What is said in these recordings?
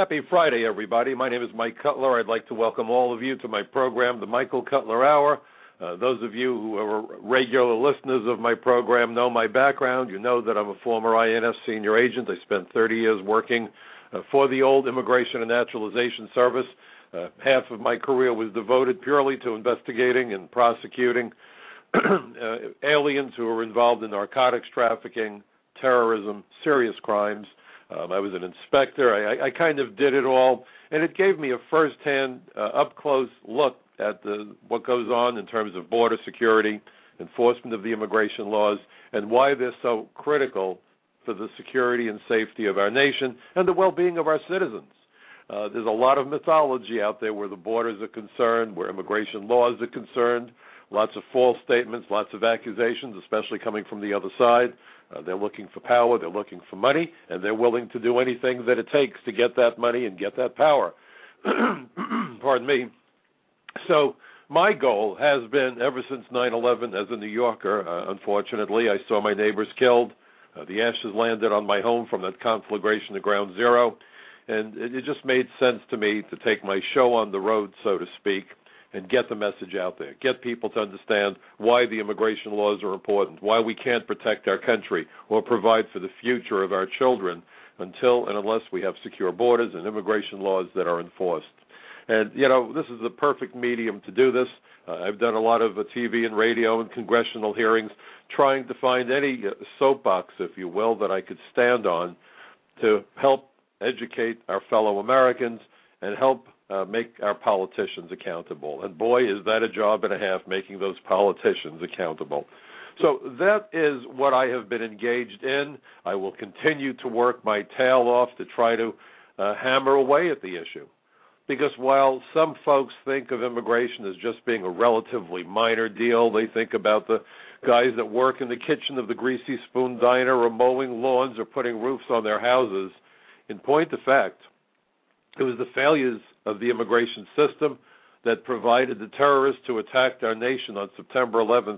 Happy Friday, everybody. My name is Mike Cutler. I'd like to welcome all of you to my program, The Michael Cutler Hour. Those of you who are regular listeners of my program know my background. You know that I'm a former INS senior agent. I spent 30 years working for the old Immigration and Naturalization Service. Half of my career was devoted purely to investigating and prosecuting aliens who were involved in narcotics trafficking, terrorism, serious crimes. I was an inspector. I kind of did it all, and it gave me a first-hand, up-close look at what goes on in terms of border security, enforcement of the immigration laws, and why they're so critical for the security and safety of our nation and the well-being of our citizens. There's a lot of mythology out there where the borders are concerned, where immigration laws are concerned, lots of false statements, lots of accusations, especially coming from the other side. They're looking for power, they're looking for money, and they're willing to do anything that it takes to get that money and get that power. Pardon me. So my goal has been, ever since 9/11, as a New Yorker, unfortunately, I saw my neighbors killed. The ashes landed on my home from that conflagration of Ground Zero, and it just made sense to me to take my show on the road, so to speak, and get the message out there, get people to understand why the immigration laws are important, why we can't protect our country or provide for the future of our children until and unless we have secure borders and immigration laws that are enforced. And, you know, this is the perfect medium to do this. I've done a lot of TV and radio and congressional hearings trying to find any soapbox, if you will, that I could stand on to help educate our fellow Americans and help make our politicians accountable. And boy, is that a job and a half, making those politicians accountable. So that is what I have been engaged in. I will continue to work my tail off to try to hammer away at the issue. Because while some folks think of immigration as just being a relatively minor deal, they think about the guys that work in the kitchen of the Greasy Spoon Diner or mowing lawns or putting roofs on their houses. In point of fact, it was the failures of the immigration system that provided the terrorists who attacked our nation on September 11th,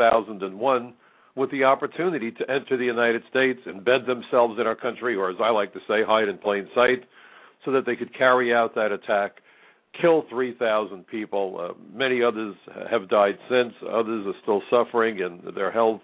2001, with the opportunity to enter the United States, embed themselves in our country, or as I like to say, hide in plain sight, so that they could carry out that attack, kill 3,000 people. Many others have died since. Others are still suffering, and their health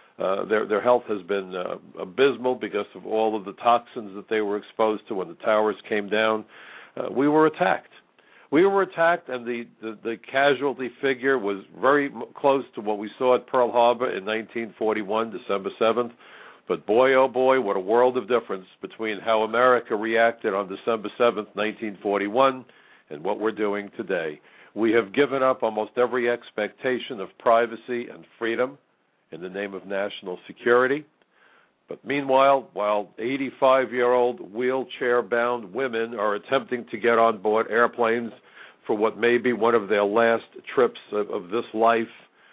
has been abysmal because of all of the toxins that they were exposed to when the towers came down. We were attacked. We were attacked, and the casualty figure was very close to what we saw at Pearl Harbor in 1941, December 7th. But boy, oh boy, what a world of difference between how America reacted on December 7th, 1941, and what we're doing today. We have given up almost every expectation of privacy and freedom in the name of national security. But meanwhile, while 85-year-old wheelchair-bound women are attempting to get on board airplanes for what may be one of their last trips of this life,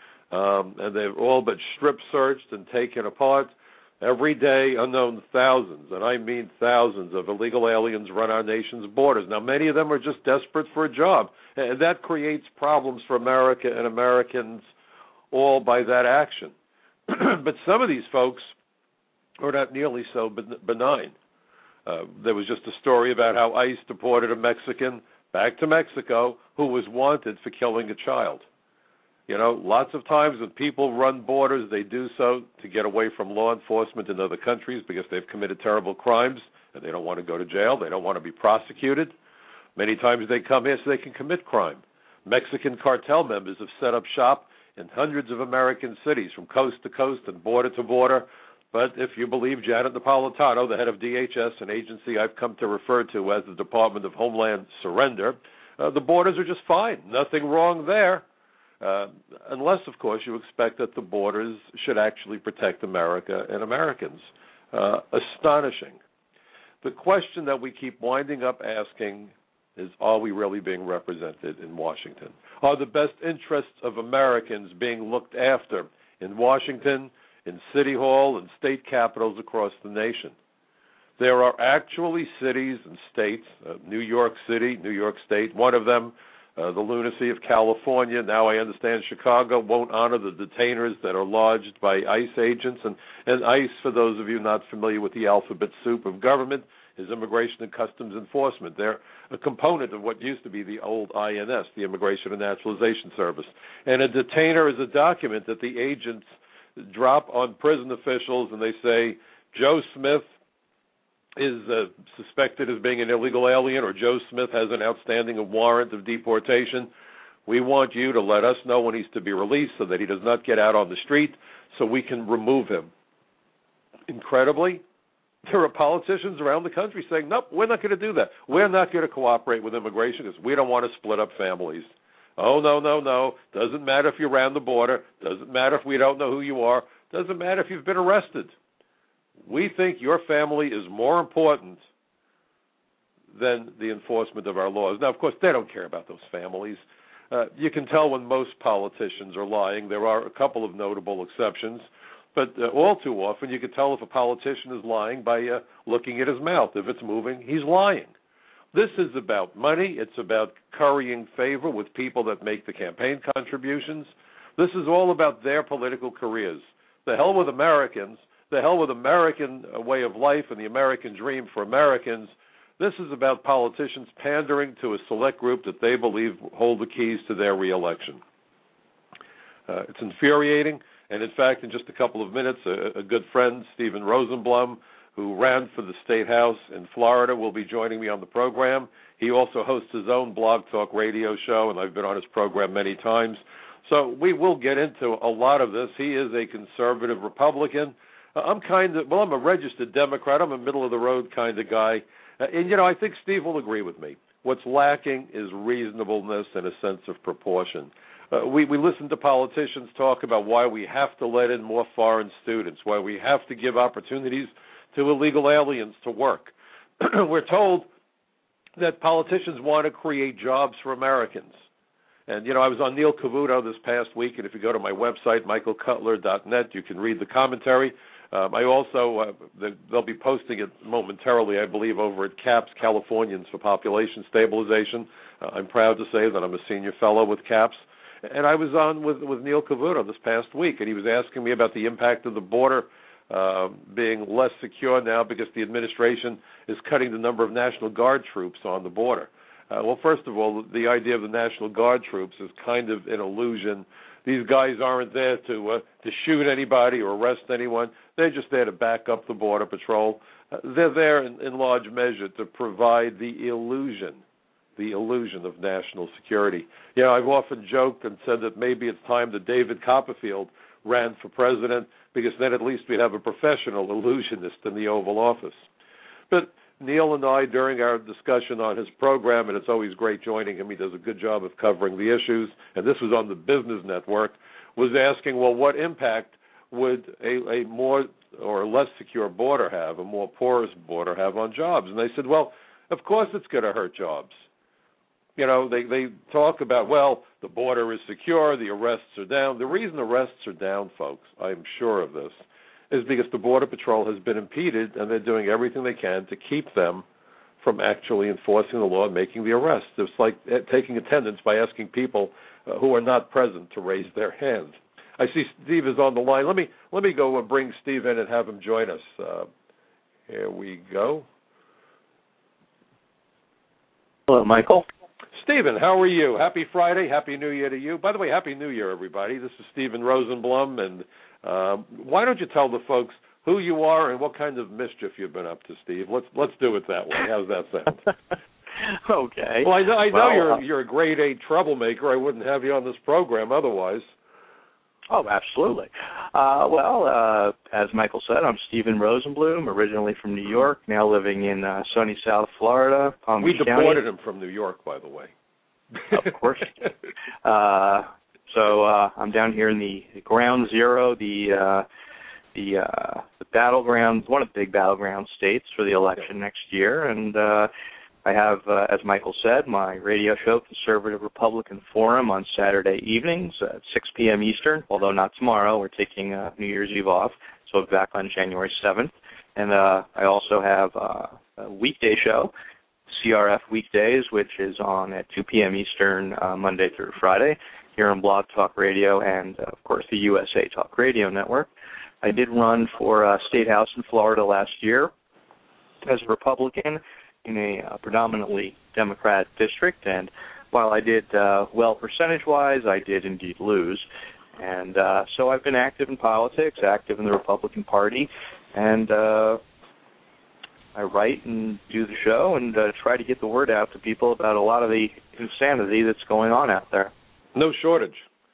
and they've all but strip-searched and taken apart, every day unknown thousands, and I mean thousands, of illegal aliens run our nation's borders. Now, many of them are just desperate for a job, and that creates problems for America and Americans all by that action. But some of these folks are not nearly so benign. There was just a story about how ICE deported a Mexican back to Mexico who was wanted for killing a child. You know, lots of times when people run borders, they do so to get away from law enforcement in other countries because they've committed terrible crimes and they don't want to go to jail. They don't want to be prosecuted. Many times they come here so they can commit crime. Mexican cartel members have set up shop in hundreds of American cities from coast to coast and border to border. But if you believe Janet Napolitano, the head of DHS, an agency I've come to refer to as the Department of Homeland Surrender, the borders are just fine. Nothing wrong there. Unless, of course, you expect that the borders should actually protect America and Americans. Astonishing. The question that we keep winding up asking is, are we really being represented in Washington? Are the best interests of Americans being looked after in Washington, in City Hall, and state capitals across the nation? There are actually cities and states, New York City, New York State, one of them, the lunacy of California. Now I understand Chicago won't honor the detainers that are lodged by ICE agents. And ICE, for those of you not familiar with the alphabet soup of government, is Immigration and Customs Enforcement. They're a component of what used to be the old INS, the Immigration and Naturalization Service. And a detainer is a document that the agents drop on prison officials, and they say, Joe Smith is suspected as being an illegal alien, or Joe Smith has an outstanding warrant of deportation. We want you to let us know when he's to be released so that he does not get out on the street so we can remove him. Incredibly, there are politicians around the country saying, nope, we're not going to do that. We're not going to cooperate with immigration because we don't want to split up families. Oh, no. Doesn't matter if you're around the border. Doesn't matter if we don't know who you are. Doesn't matter if you've been arrested. We think your family is more important than the enforcement of our laws. Now, of course, they don't care about those families. You can tell when most politicians are lying. There are a couple of notable exceptions, but all too often you can tell if a politician is lying by looking at his mouth. If it's moving, he's lying. This is about money. It's about currying favor with people that make the campaign contributions. This is all about their political careers. The hell with Americans. The hell with American way of life and the American dream for Americans. This is about politicians pandering to a select group that they believe hold the keys to their reelection. It's infuriating, and in fact, in just a couple of minutes, a good friend, Stephen Rosenblum, who ran for the State House in Florida, will be joining me on the program. He also hosts his own blog talk radio show, and I've been on his program many times. So we will get into a lot of this. He is a conservative Republican. I'm a registered Democrat. I'm a middle-of-the-road kind of guy. And, I think Steve will agree with me. What's lacking is reasonableness and a sense of proportion. We listen to politicians talk about why we have to let in more foreign students, why we have to give opportunities to illegal aliens to work. We're told that politicians want to create jobs for Americans. And, I was on Neil Cavuto this past week, and if you go to my website, michaelcutler.net, you can read the commentary. I also, they'll be posting it momentarily, I believe, over at CAPS, Californians for Population Stabilization. I'm proud to say that I'm a senior fellow with CAPS. And I was on with Neil Cavuto this past week, and he was asking me about the impact of the border being less secure now because the administration is cutting the number of National Guard troops on the border. Well, first of all, the idea of the National Guard troops is kind of an illusion. These guys aren't there to shoot anybody or arrest anyone. They're just there to back up the Border Patrol. They're there in large measure to provide the illusion of national security. I've often joked and said that maybe it's time that David Copperfield ran for president because then at least we'd have a professional illusionist in the Oval Office. But Neil and I, during our discussion on his program, and it's always great joining him, he does a good job of covering the issues, and this was on the Business Network, was asking, well, what impact would a more or less secure border have, a more porous border have on jobs? And they said, well, of course it's going to hurt jobs. They talk about, well, the border is secure, the arrests are down. The reason arrests are down, folks, I'm sure of this, is because the Border Patrol has been impeded, and they're doing everything they can to keep them from actually enforcing the law and making the arrests. It's like taking attendance by asking people who are not present to raise their hands. I see Steve is on the line. Let me go and bring Steve in and have him join us. Here we go. Hello, Michael. Stephen, how are you? Happy Friday. Happy New Year to you. By the way, Happy New Year, everybody. This is Stephen Rosenblum, and why don't you tell the folks who you are and what kind of mischief you've been up to, Steve? Let's do it that way. How's that sound? Okay. Well, I know you're a grade A troublemaker. I wouldn't have you on this program otherwise. Oh, absolutely. As Michael said, I'm Stephen Rosenblum, originally from New York, now living in sunny South Florida, Palm Beach County. We deported him from New York, by the way. Of course. So I'm down here in the ground zero, the battlegrounds, one of the big battleground states for the election next year, and I have, as Michael said, my radio show, Conservative Republican Forum, on Saturday evenings at 6 p.m. Eastern, although not tomorrow. We're taking New Year's Eve off, so we'll be back on January 7th. And I also have a weekday show, CRF Weekdays, which is on at 2 p.m. Eastern, Monday through Friday, here on Blog Talk Radio and, of course, the USA Talk Radio Network. I did run for State House in Florida last year, as a Republican in a predominantly Democrat district, and while I did well percentage-wise, I did indeed lose. And so I've been active in politics, active in the Republican Party, and I write and do the show and try to get the word out to people about a lot of the insanity that's going on out there. No shortage.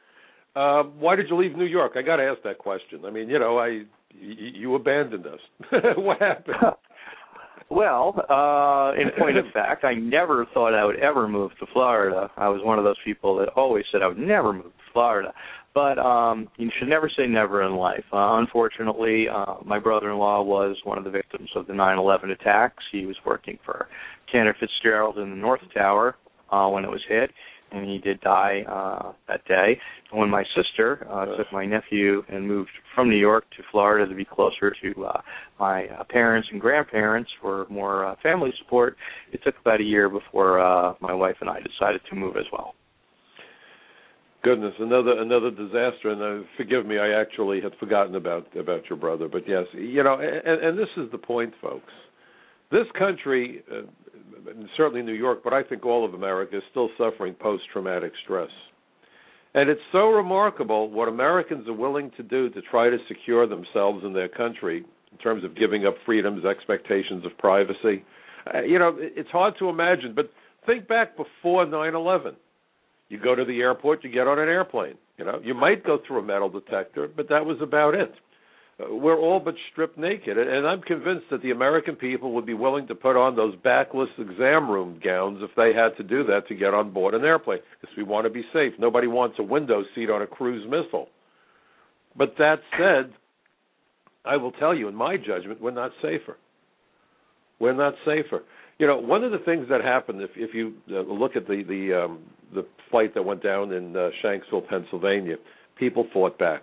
Why did you leave New York? I got to ask that question. I mean, you abandoned us. What happened? Well, in point of fact, I never thought I would ever move to Florida. I was one of those people that always said I would never move to Florida. But you should never say never in life. Unfortunately, my brother-in-law was one of the victims of the 9/11 attacks. He was working for Cantor Fitzgerald in the North Tower when it was hit, and he did die that day. And when my sister took my nephew and moved from New York to Florida to be closer to my parents and grandparents for more family support, it took about a year before my wife and I decided to move as well. Goodness, another disaster, and forgive me, I actually had forgotten about your brother, but yes, and this is the point, folks. This country, certainly New York, but I think all of America, is still suffering post-traumatic stress. And it's so remarkable what Americans are willing to do to try to secure themselves in their country in terms of giving up freedoms, expectations of privacy. It's hard to imagine, but think back before 9/11. You go to the airport, you get on an airplane. You might go through a metal detector, but that was about it. We're all but stripped naked, and I'm convinced that the American people would be willing to put on those backless exam room gowns if they had to do that to get on board an airplane, because we want to be safe. Nobody wants a window seat on a cruise missile. But that said, I will tell you, in my judgment, we're not safer. We're not safer. One of the things that happened, if you look at the flight that went down in Shanksville, Pennsylvania, people fought back.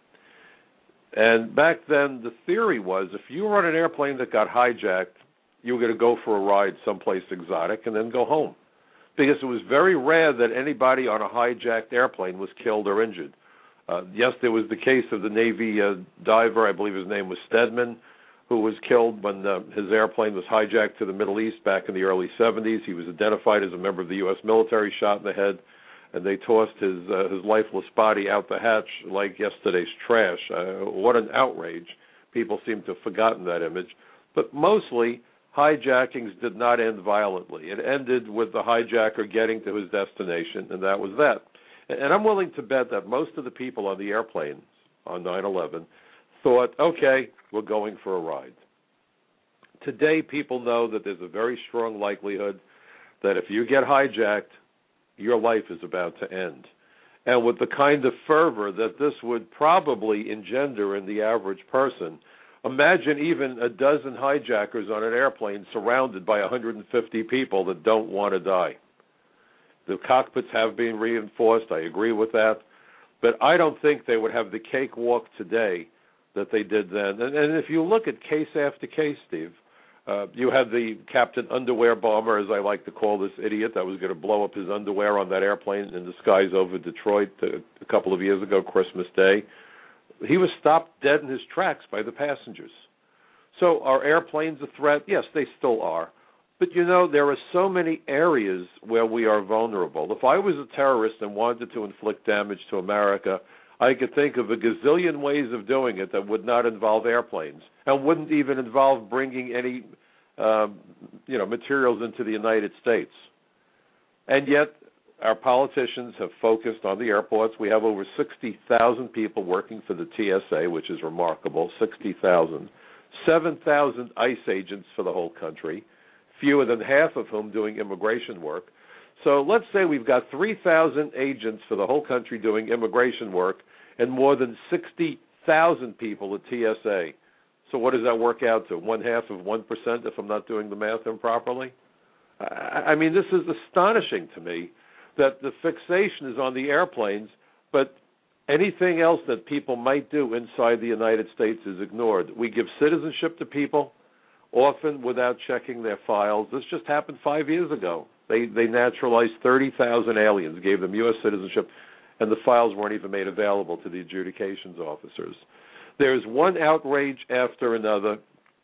And back then, the theory was if you were on an airplane that got hijacked, you were going to go for a ride someplace exotic and then go home. Because it was very rare that anybody on a hijacked airplane was killed or injured. Yes, there was the case of the Navy diver, I believe his name was Stedman, who was killed when his airplane was hijacked to the Middle East back in the early 70s. He was identified as a member of the U.S. military, shot in the head, and they tossed his lifeless body out the hatch like yesterday's trash. What an outrage. People seem to have forgotten that image. But mostly, hijackings did not end violently. It ended with the hijacker getting to his destination, and that was that. And I'm willing to bet that most of the people on the airplanes on 9/11 thought, okay, we're going for a ride. Today, people know that there's a very strong likelihood that if you get hijacked, your life is about to end. And with the kind of fervor that this would probably engender in the average person, imagine even a dozen hijackers on an airplane surrounded by 150 people that don't want to die. The cockpits have been reinforced, I agree with that, but I don't think they would have the cakewalk today that they did then. And if you look at case after case, Steve, you had the Captain Underwear bomber, as I like to call this idiot, that was going to blow up his underwear on that airplane in the skies over Detroit a couple of years ago, Christmas Day. He was stopped dead in his tracks by the passengers. So are airplanes a threat? Yes, they still are. But, there are so many areas where we are vulnerable. If I was a terrorist and wanted to inflict damage to America, I could think of a gazillion ways of doing it that would not involve airplanes and wouldn't even involve bringing any, materials into the United States. And yet, our politicians have focused on the airports. We have over 60,000 people working for the TSA, which is remarkable, 60,000. 7,000 ICE agents for the whole country, fewer than half of whom doing immigration work. So let's say we've got 3,000 agents for the whole country doing immigration work and more than 60,000 people at TSA. So what does that work out to? 0.5% if I'm not doing the math improperly? I mean, this is astonishing to me that the fixation is on the airplanes, but anything else that people might do inside the United States is ignored. We give citizenship to people, often without checking their files. This just happened 5 years ago. They naturalized 30,000 aliens, gave them U.S. citizenship, and the files weren't even made available to the adjudications officers. There's one outrage after another.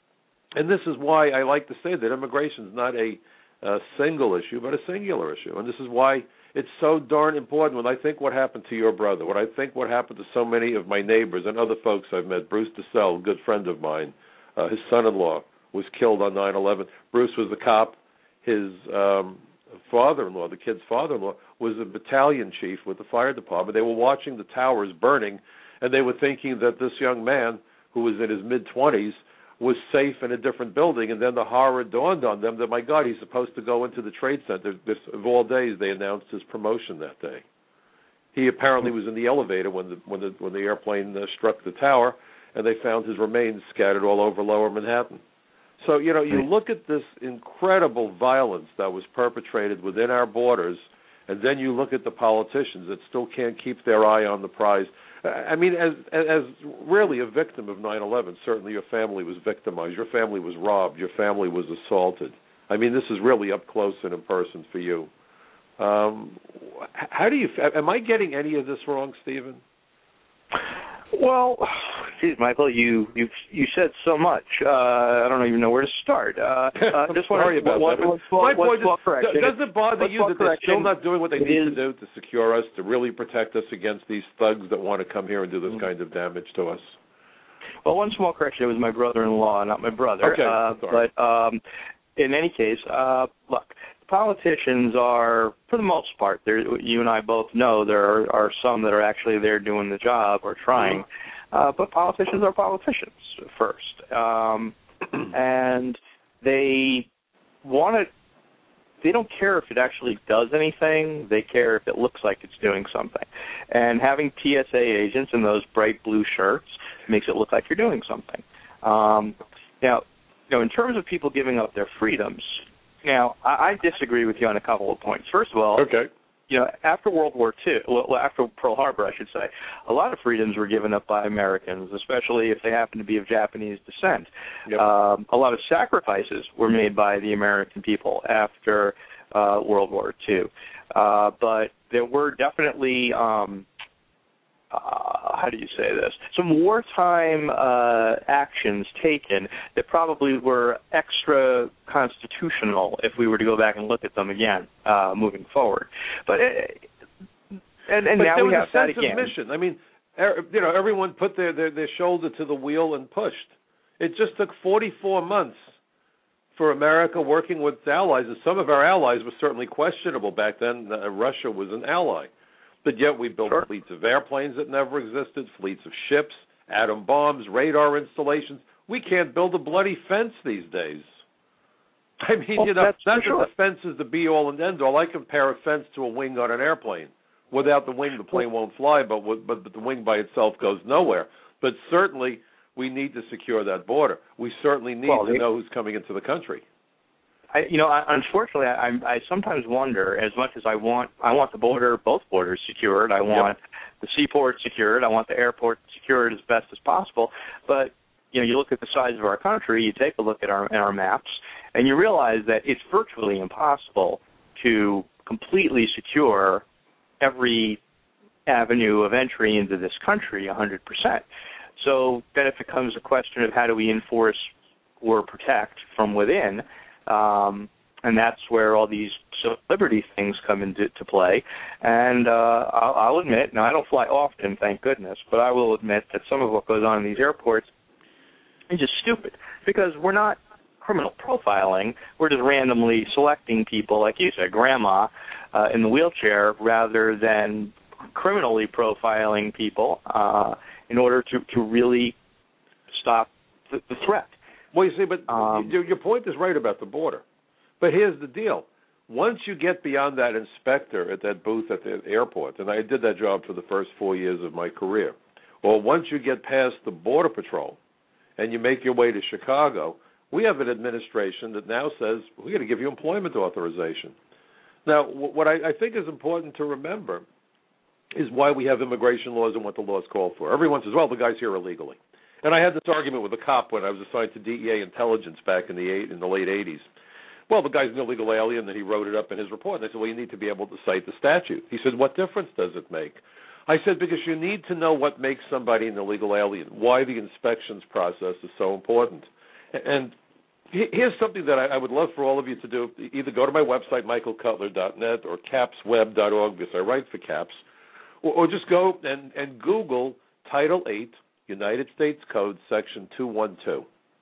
And this is why I like to say that immigration is not a single issue, but a singular issue. And this is why it's so darn important. When I think what happened to your brother, when I think what happened to so many of my neighbors and other folks I've met, Bruce DeSalle, a good friend of mine, his son-in-law was killed on 9/11. Bruce was a cop. His father-in-law, the kid's father-in-law, was a battalion chief with the fire department. They were watching the towers burning, and they were thinking that this young man, who was in his mid-20s, was safe in a different building, and then the horror dawned on them that, my God, he's supposed to go into the Trade Center. Of all days, they announced his promotion that day. He apparently was in the elevator when the airplane struck the tower, and they found his remains scattered all over Lower Manhattan. So, you look at this incredible violence that was perpetrated within our borders, and then you look at the politicians that still can't keep their eye on the prize. I mean, as really a victim of 9/11, certainly your family was victimized. Your family was robbed. Your family was assaulted. I mean, this is really up close and in person for you. How do you? Am I getting any of this wrong, Stephen? Well, geez, Michael, you said so much. I don't even know where to start. Just sorry about that. My point is, does it bother you that they're still not doing what they need to do to secure us, to really protect us against these thugs that want to come here and do this kind of damage to us? Well, one small correction. It was my brother-in-law, not my brother. Okay, but in any case, look, politicians are, for the most part, you and I both know there are some that are actually there doing the job or trying, but politicians are politicians first, and they don't care if it actually does anything. They care if it looks like it's doing something. And having TSA agents in those bright blue shirts makes it look like you're doing something. Now, in terms of people giving up their freedoms, now, I disagree with you on a couple of points. First of all, okay. After World War II, after Pearl Harbor, I should say, a lot of freedoms were given up by Americans, especially if they happen to be of Japanese descent. Yep. A lot of sacrifices were made by the American people after World War II. But there were definitely, how do you say this, some wartime actions taken that probably were extra constitutional if we were to go back and look at them again moving forward. But now we have that again. But there was a sense of mission. I mean, everyone put their shoulder to the wheel and pushed. It just took 44 months for America working with its allies, and some of our allies were certainly questionable back then. Russia was an ally. But yet we built fleets of airplanes that never existed, fleets of ships, atom bombs, radar installations. We can't build a bloody fence these days. I mean, that's the fence is the be-all and end-all. I compare a fence to a wing on an airplane. Without the wing, the plane won't fly, but the wing by itself goes nowhere. But certainly we need to secure that border. We certainly need to know who's coming into the country. Unfortunately, I sometimes wonder, as much as I want the border, both borders secured, I want the seaport secured, I want the airport secured as best as possible, but, you look at the size of our country, you take a look at our maps, and you realize that it's virtually impossible to completely secure every avenue of entry into this country 100%. So then it becomes a question of how do we enforce or protect from within, and that's where all these civil liberty things come into play. And I'll admit, now I don't fly often, thank goodness, but I will admit that some of what goes on in these airports is just stupid, because we're not criminal profiling. We're just randomly selecting people, like you said, grandma in the wheelchair, rather than criminally profiling people in order to really stop the threat. Well, you see, but your point is right about the border. But here's the deal. Once you get beyond that inspector at that booth at the airport, and I did that job for the first 4 years of my career, or once you get past the Border Patrol and you make your way to Chicago, we have an administration that now says, we're going to give you employment authorization. Now, what I think is important to remember is why we have immigration laws and what the laws call for. Everyone says, well, the guy's here illegally. And I had this argument with a cop when I was assigned to DEA intelligence back in the late 80s. Well, the guy's an illegal alien, and he wrote it up in his report. And I said, well, you need to be able to cite the statute. He said, what difference does it make? I said, because you need to know what makes somebody an illegal alien, why the inspections process is so important. And Here's something that I would love for all of you to do. Either go to my website, michaelcutler.net, or capsweb.org, because I write for CAPS, or just go and Google Title 8, United States Code, Section 212.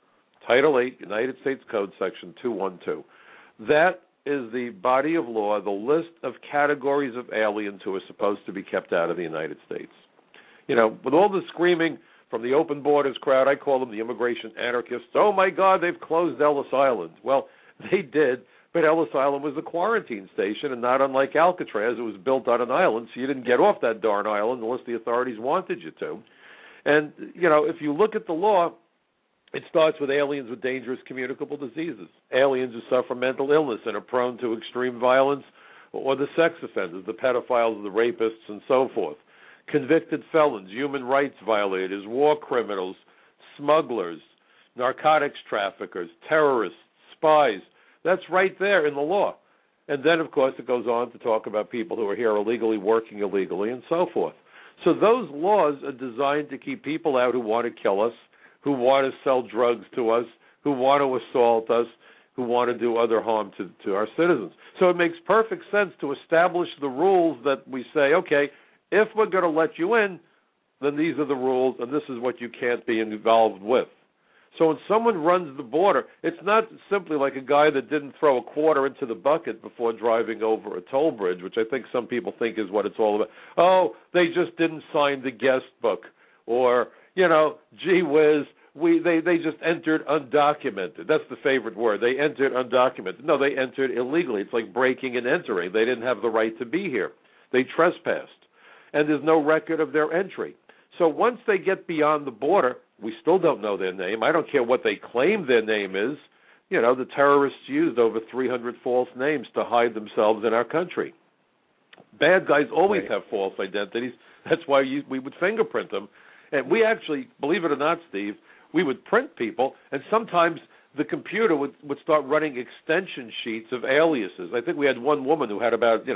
Title 8, United States Code, Section 212. That is the body of law, the list of categories of aliens who are supposed to be kept out of the United States. You know, with all the screaming from the open borders crowd, I call them the immigration anarchists. Oh, my God, they've closed Ellis Island. Well, they did, but Ellis Island was a quarantine station, and not unlike Alcatraz, it was built on an island, so you didn't get off that darn island unless the authorities wanted you to. And, you know, if you look at the law, it starts with aliens with dangerous communicable diseases, aliens who suffer mental illness and are prone to extreme violence, or the sex offenders, the pedophiles, the rapists, and so forth. Convicted felons, human rights violators, war criminals, smugglers, narcotics traffickers, terrorists, spies. That's right there in the law. And then, of course, it goes on to talk about people who are here illegally, working illegally, and so forth. So those laws are designed to keep people out who want to kill us, who want to sell drugs to us, who want to assault us, who want to do other harm to our citizens. So it makes perfect sense to establish the rules that we say, okay, if we're going to let you in, then these are the rules, and this is what you can't be involved with. So when someone runs the border, it's not simply like a guy that didn't throw a quarter into the bucket before driving over a toll bridge, which I think some people think is what it's all about. Oh, they just didn't sign the guest book. Or, you know, gee whiz, they just entered undocumented. That's the favorite word. They entered undocumented. No, they entered illegally. It's like breaking and entering. They didn't have the right to be here. They trespassed. And there's no record of their entry. So once they get beyond the border, we still don't know their name. I don't care what they claim their name is. You know, the terrorists used over 300 false names to hide themselves in our country. Bad guys always have false identities. That's why we would fingerprint them. And we actually, believe it or not, Steve, we would print people, and sometimes the computer would start running extension sheets of aliases. I think we had one woman who had about,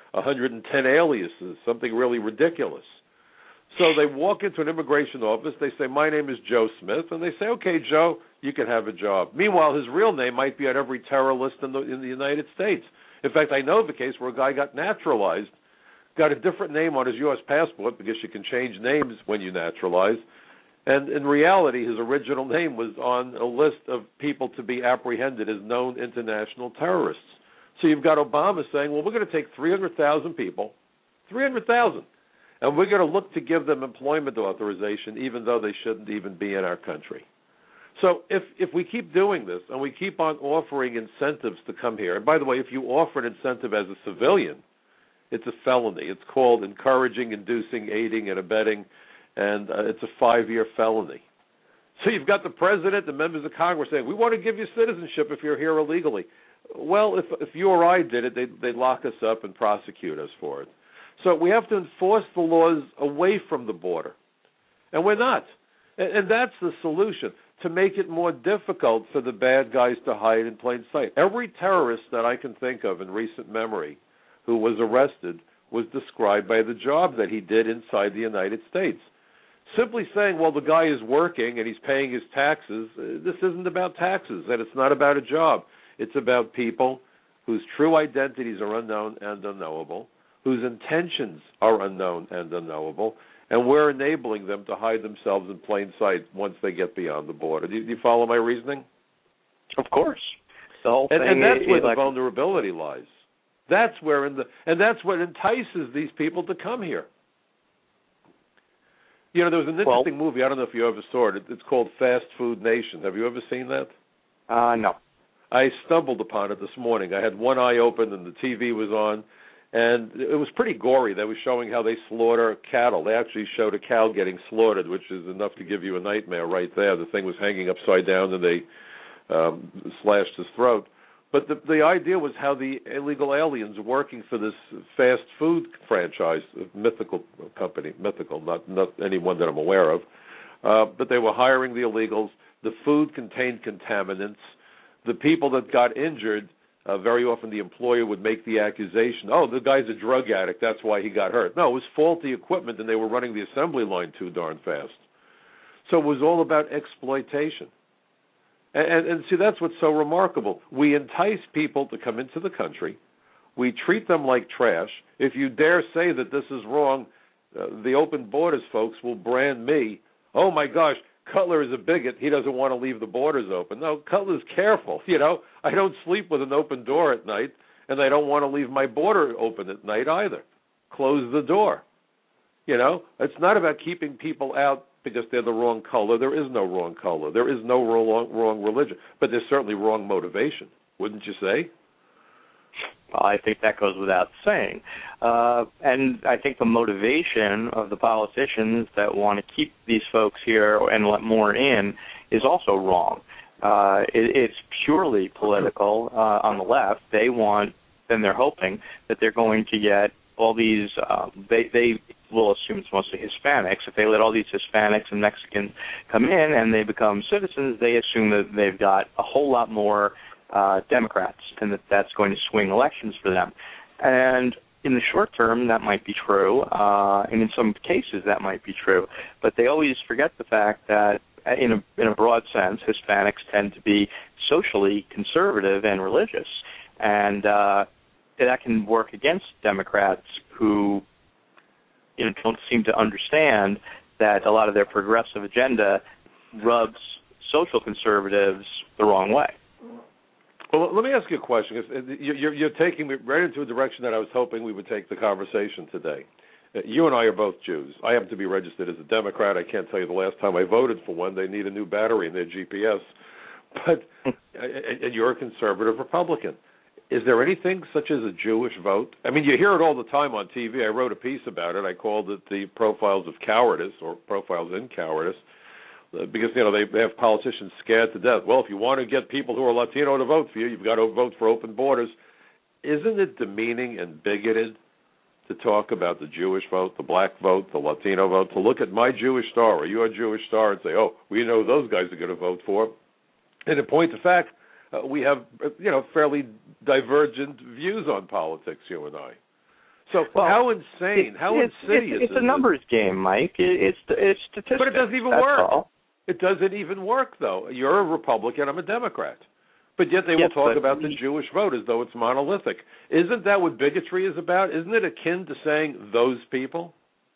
110 aliases, something really ridiculous. So they walk into an immigration office, they say, my name is Joe Smith, and they say, okay, Joe, you can have a job. Meanwhile, his real name might be on every terror list in the United States. In fact, I know of a case where a guy got naturalized, got a different name on his U.S. passport because you can change names when you naturalize, and in reality, his original name was on a list of people to be apprehended as known international terrorists. So you've got Obama saying, well, we're going to take 300,000 people, 300,000, and we're going to look to give them employment authorization even though they shouldn't even be in our country. So if we keep doing this and we keep on offering incentives to come here, and by the way, if you offer an incentive as a civilian, it's a felony. It's called encouraging, inducing, aiding, and abetting, and it's a 5-year felony. So you've got the president and members of Congress saying, we want to give you citizenship if you're here illegally. Well, if you or I did it, they'd lock us up and prosecute us for it. So we have to enforce the laws away from the border, and we're not. And that's the solution, to make it more difficult for the bad guys to hide in plain sight. Every terrorist that I can think of in recent memory who was arrested was described by the job that he did inside the United States. Simply saying, well, the guy is working and he's paying his taxes, this isn't about taxes, and it's not about a job. It's about people whose true identities are unknown and unknowable, whose intentions are unknown and unknowable, and we're enabling them to hide themselves in plain sight once they get beyond the border. Do you follow my reasoning? Of course. The whole thing and that's where the vulnerability lies. That's where and that's what entices these people to come here. You know, there was an interesting movie, I don't know if you ever saw it. It's called Fast Food Nation. Have you ever seen that? No. I stumbled upon it this morning. I had one eye open and the TV was on, and it was pretty gory. They were showing how they slaughter cattle. They actually showed a cow getting slaughtered, which is enough to give you a nightmare right there. The thing was hanging upside down, and they slashed his throat. But the idea was how the illegal aliens working for this fast food franchise, mythical company, not anyone that I'm aware of, but they were hiring the illegals. The food contained contaminants. The people that got injured, very often the employer would make the accusation, oh, the guy's a drug addict, that's why he got hurt. No, it was faulty equipment, and they were running the assembly line too darn fast. So it was all about exploitation. And see, that's what's so remarkable. We entice people to come into the country. We treat them like trash. If you dare say that this is wrong, the open borders folks will brand me. Oh, my gosh, Cutler is a bigot. He doesn't want to leave the borders open. No, Cutler's careful. I don't sleep with an open door at night, and I don't want to leave my border open at night either. Close the door. It's not about keeping people out because they're the wrong color. There is no wrong color. There is no wrong religion. But there's certainly wrong motivation, wouldn't you say? Well, I think that goes without saying. And I think the motivation of the politicians that want to keep these folks here and let more in is also wrong. It's purely political on the left. They want, and they're hoping, that they're going to get all these, they will assume it's mostly Hispanics. If they let all these Hispanics and Mexicans come in and they become citizens, they assume that they've got a whole lot more Democrats and that's going to swing elections for them. And in the short term, that might be true, and in some cases that might be true. But they always forget the fact that in a broad sense, Hispanics tend to be socially conservative and religious. And that can work against Democrats who don't seem to understand that a lot of their progressive agenda rubs social conservatives the wrong way. Well, let me ask you a question. You're taking me right into a direction that I was hoping we would take the conversation today. You and I are both Jews. I happen to be registered as a Democrat. I can't tell you the last time I voted for one. They need a new battery in their GPS. And you're a conservative Republican. Is there anything such as a Jewish vote? I mean, you hear it all the time on TV. I wrote a piece about it. I called it the Profiles of Cowardice, or Profiles in Cowardice, because, they have politicians scared to death. Well, if you want to get people who are Latino to vote for you, you've got to vote for open borders. Isn't it demeaning and bigoted to talk about the Jewish vote, the black vote, the Latino vote, to look at my Jewish star or your Jewish star and say, oh, we know those guys are going to vote for? And in point of fact, we have, fairly divergent views on politics, you and I. So how insane, how insidious it's a numbers game, Mike. It's statistics. But it doesn't even work. All. It doesn't even work, though. You're a Republican, I'm a Democrat. But yet they will talk about the Jewish vote as though it's monolithic. Isn't that what bigotry is about? Isn't it akin to saying those people?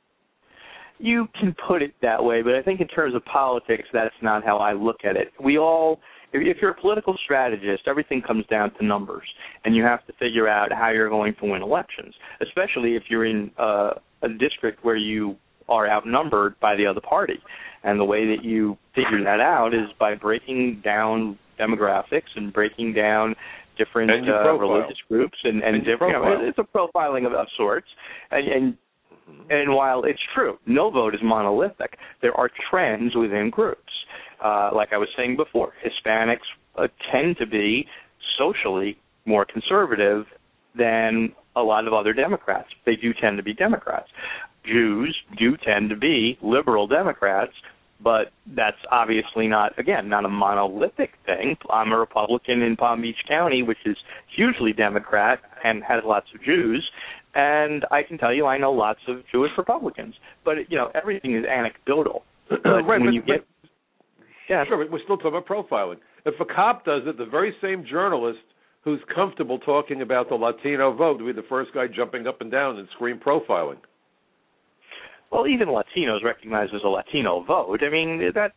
You can put it that way, but I think in terms of politics, that's not how I look at it. If you're a political strategist, everything comes down to numbers, and you have to figure out how you're going to win elections, especially if you're in a district where you are outnumbered by the other party. And the way that you figure that out is by breaking down demographics and breaking down different religious groups and different. It's a profiling of sorts. And while it's true, no vote is monolithic, there are trends within groups. Like I was saying before, Hispanics tend to be socially more conservative than a lot of other Democrats. They do tend to be Democrats. Jews do tend to be liberal Democrats, but that's obviously not a monolithic thing. I'm a Republican in Palm Beach County, which is hugely Democrat and has lots of Jews, and I can tell you I know lots of Jewish Republicans. But, everything is anecdotal. Sure, but we're still talking about profiling. If a cop does it, the very same journalist who's comfortable talking about the Latino vote will be the first guy jumping up and down and scream profiling. Well, even Latinos recognize as a Latino vote. I mean,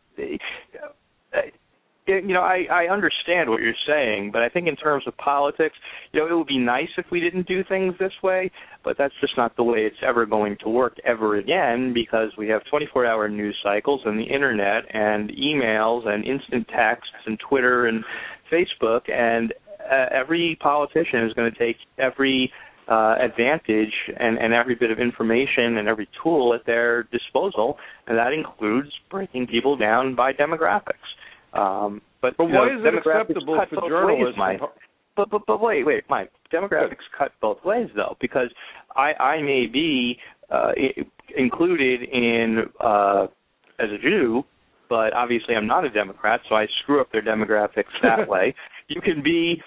I understand what you're saying, but I think in terms of politics, it would be nice if we didn't do things this way, but that's just not the way it's ever going to work ever again, because we have 24-hour news cycles and the Internet and emails and instant texts and Twitter and Facebook, and every politician is going to take every advantage and every bit of information and every tool at their disposal, and that includes breaking people down by demographics. But why is it acceptable for journalists? But wait, Mike. Demographics cut both ways, though, because I may be included in as a Jew, but obviously I'm not a Democrat, so I screw up their demographics that way. You can be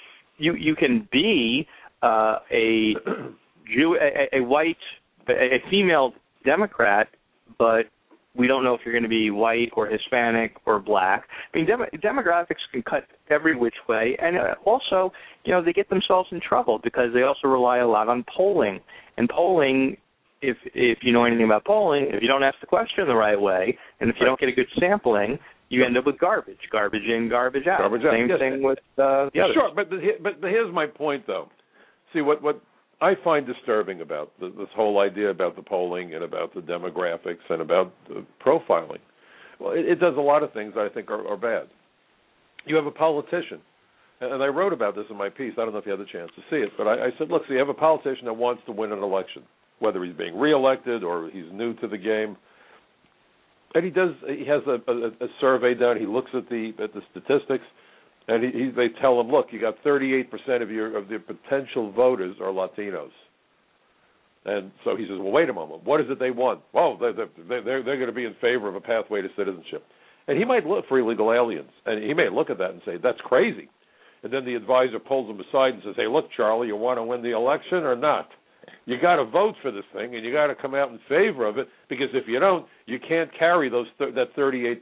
a Jew, a white, a female Democrat, but We don't know if you're going to be white or Hispanic or black. I mean, demographics can cut every which way, and also, they get themselves in trouble because they also rely a lot on polling. And polling, if you know anything about polling, if you don't ask the question the right way, and if you don't get a good sampling, you end up with garbage in, garbage out. Same thing with the others. Sure, but here's my point, though. See, what I find disturbing about this whole idea about the polling and about the demographics and about the profiling, well, it does a lot of things that I think are bad. You have a politician, and I wrote about this in my piece. I don't know if you had the chance to see it, but I said, look, so you have a politician that wants to win an election, whether he's being reelected or he's new to the game. And he has a survey done. He looks at the statistics, and they tell him, look, you got 38% of the potential voters are Latinos. And so he says, well, wait a moment. What is it they want? Well, they're going to be in favor of a pathway to citizenship. And he might look for illegal aliens, and he may look at that and say, that's crazy. And then the advisor pulls him aside and says, hey, look, Charlie, you want to win the election or not? You got to vote for this thing, and you got to come out in favor of it, because if you don't, you can't carry that 38%.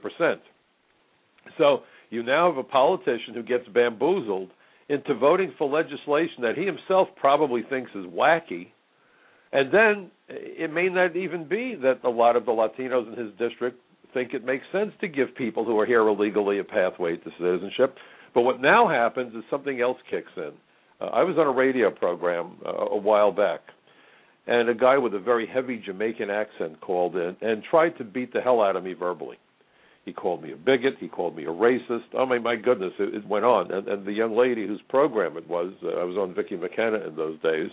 So you now have a politician who gets bamboozled into voting for legislation that he himself probably thinks is wacky, and then it may not even be that a lot of the Latinos in his district think it makes sense to give people who are here illegally a pathway to citizenship. But what now happens is something else kicks in. I was on a radio program a while back, and a guy with a very heavy Jamaican accent called in and tried to beat the hell out of me verbally. He called me a bigot. He called me a racist. Oh, my goodness, it went on. And the young lady whose program it was, I was on Vicki McKenna in those days,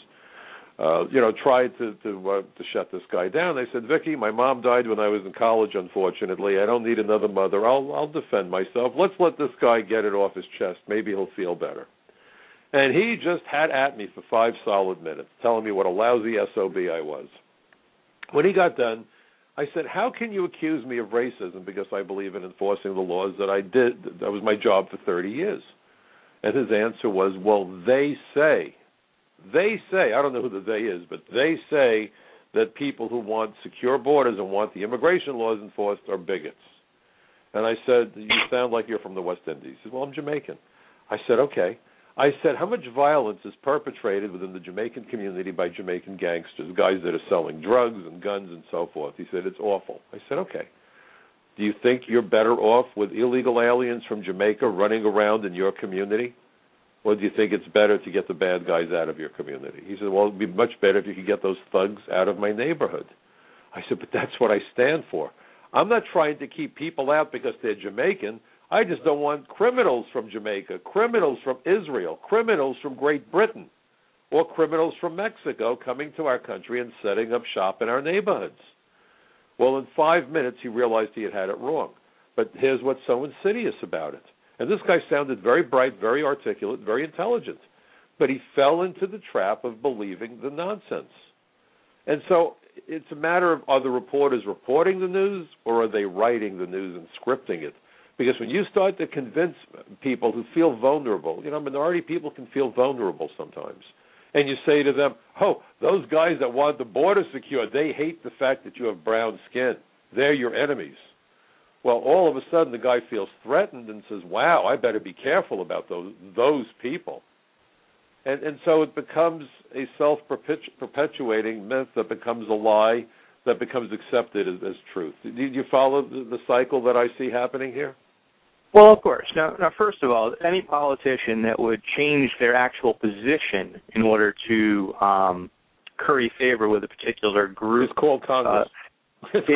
tried to shut this guy down. They said, Vicki, my mom died when I was in college, unfortunately. I don't need another mother. I'll defend myself. Let's let this guy get it off his chest. Maybe he'll feel better. And he just had at me for 5 solid minutes, telling me what a lousy SOB I was. When he got done, I said, how can you accuse me of racism because I believe in enforcing the laws that I did? That was my job for 30 years. And his answer was, well, they say, I don't know who the they is, but they say that people who want secure borders and want the immigration laws enforced are bigots. And I said, you sound like you're from the West Indies. He said, well, I'm Jamaican. I said, okay. I said, how much violence is perpetrated within the Jamaican community by Jamaican gangsters, guys that are selling drugs and guns and so forth? He said, it's awful. I said, okay. Do you think you're better off with illegal aliens from Jamaica running around in your community? Or do you think it's better to get the bad guys out of your community? He said, well, it would be much better if you could get those thugs out of my neighborhood. I said, but that's what I stand for. I'm not trying to keep people out because they're Jamaican. I just don't want criminals from Jamaica, criminals from Israel, criminals from Great Britain, or criminals from Mexico coming to our country and setting up shop in our neighborhoods. Well, in 5 minutes, he realized he had it wrong. But here's what's so insidious about it. And this guy sounded very bright, very articulate, very intelligent. But he fell into the trap of believing the nonsense. And so it's a matter of, are the reporters reporting the news, or are they writing the news and scripting it? Because when you start to convince people who feel vulnerable, minority people can feel vulnerable sometimes, and you say to them, oh, those guys that want the border secure, they hate the fact that you have brown skin. They're your enemies. Well, all of a sudden the guy feels threatened and says, wow, I better be careful about those people. And so it becomes a self-perpetuating myth that becomes a lie that becomes accepted as truth. Do you follow the cycle that I see happening here? Well, of course. Now, first of all, any politician that would change their actual position in order to curry favor with a particular group is called Congress. Is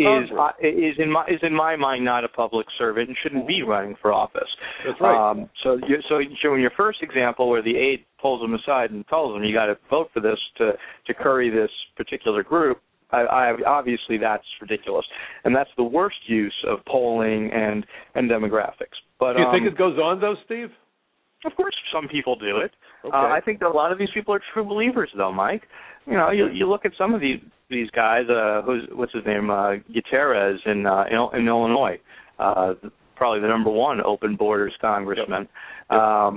in my mind not a public servant and shouldn't be running for office. That's right. So in your first example, where the aide pulls him aside and tells him you got to vote for this to curry this particular group, obviously that's ridiculous, and that's the worst use of polling and demographics. But do you think it goes on though, Steve? Of course, some people do it. Okay. I think that a lot of these people are true believers, though, Mike. You look at some of these guys. What's his name? Gutierrez in Illinois, probably the number one open borders congressman. Yep.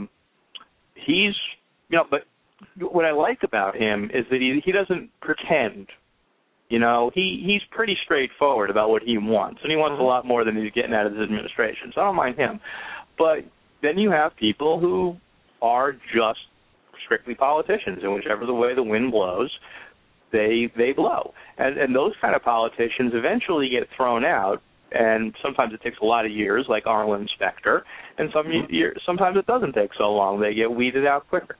But what I like about him is that he doesn't pretend You know, he's pretty straightforward about what he wants, and he wants a lot more than he's getting out of his administration, so I don't mind him. But then you have people who are just strictly politicians, and whichever the way the wind blows, they blow. And those kind of politicians eventually get thrown out, and sometimes it takes a lot of years, like Arlen Specter, and sometimes it doesn't take so long. They get weeded out quicker.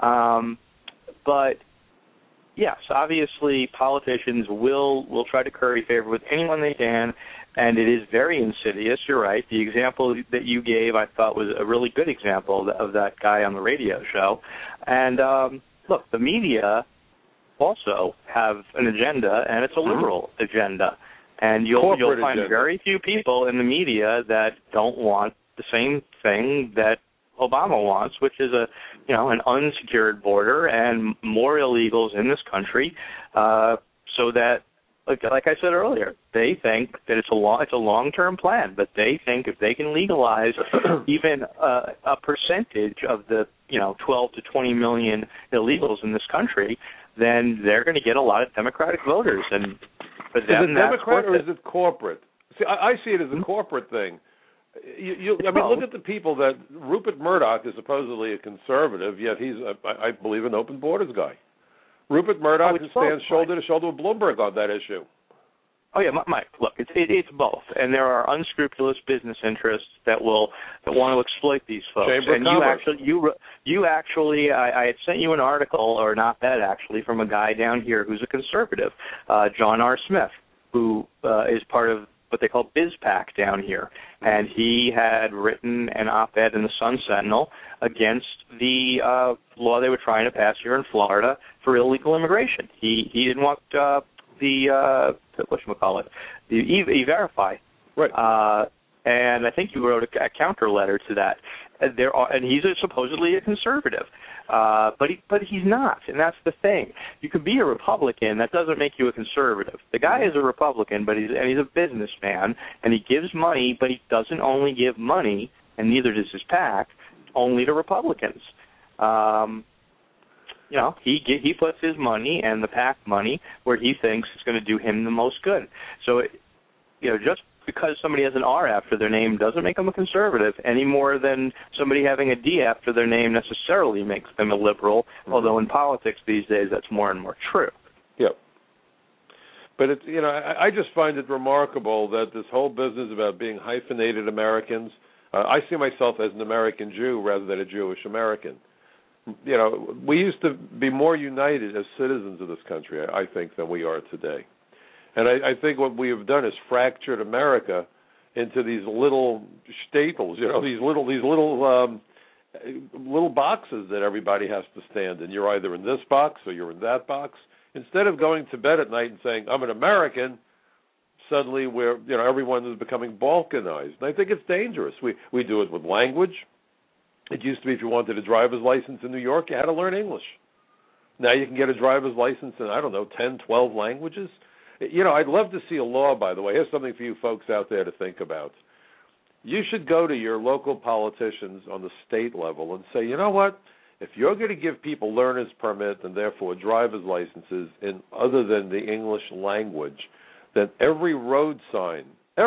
But yes, obviously politicians will try to curry favor with anyone they can, and it is very insidious. You're right. The example that you gave, I thought, was a really good example of that guy on the radio show. And look, the media also have an agenda, and it's a liberal agenda. And you'll find very few people in the media that don't want the same thing that Obama wants, which is an unsecured border and more illegals in this country, so that, like I said earlier, they think that it's a long-term plan, but they think if they can legalize even a percentage of the 12 to 20 million illegals in this country, then they're going to get a lot of Democratic voters. And for them, is it Democrat or is it corporate? See, I see it as a corporate thing. Look at the people that Rupert Murdoch is supposedly a conservative, yet he's, I believe, an open borders guy. Rupert Murdoch stands shoulder to shoulder with Bloomberg on that issue. Oh yeah, Mike. Look, it's both, and there are unscrupulous business interests that want to exploit these folks. Chamber and of Commerce. you actually, I had sent you an article, or not that actually, from a guy down here who's a conservative, John R. Smith, who is part of what they call BizPac down here, and he had written an op-ed in the Sun Sentinel against the law they were trying to pass here in Florida for illegal immigration. He didn't want the E-Verify. Right. And I think you wrote a counter letter to that. And he's supposedly a conservative, but he's not, and that's the thing. You can be a Republican, that doesn't make you a conservative. The guy is a Republican, but he's a businessman, and he gives money, but he doesn't only give money, and neither does his PAC, only to Republicans. He puts his money and the PAC money where he thinks it's going to do him the most good. So, just because somebody has an R after their name doesn't make them a conservative any more than somebody having a D after their name necessarily makes them a liberal, although in politics these days that's more and more true. Yep. But it's, I just find it remarkable that this whole business about being hyphenated Americans, I see myself as an American Jew rather than a Jewish American. We used to be more united as citizens of this country, I think, than we are today. And I think what we have done is fractured America into these little staples, these little boxes that everybody has to stand in. You're either in this box or you're in that box. Instead of going to bed at night and saying, I'm an American, suddenly everyone is becoming balkanized. And I think it's dangerous. We do it with language. It used to be if you wanted a driver's license in New York, you had to learn English. Now you can get a driver's license in, 10, 12 languages. I'd love to see a law, by the way. Here's something for you folks out there to think about. You should go to your local politicians on the state level and say, you know what? If you're going to give people learner's permit and therefore driver's licenses in other than the English language, then every road sign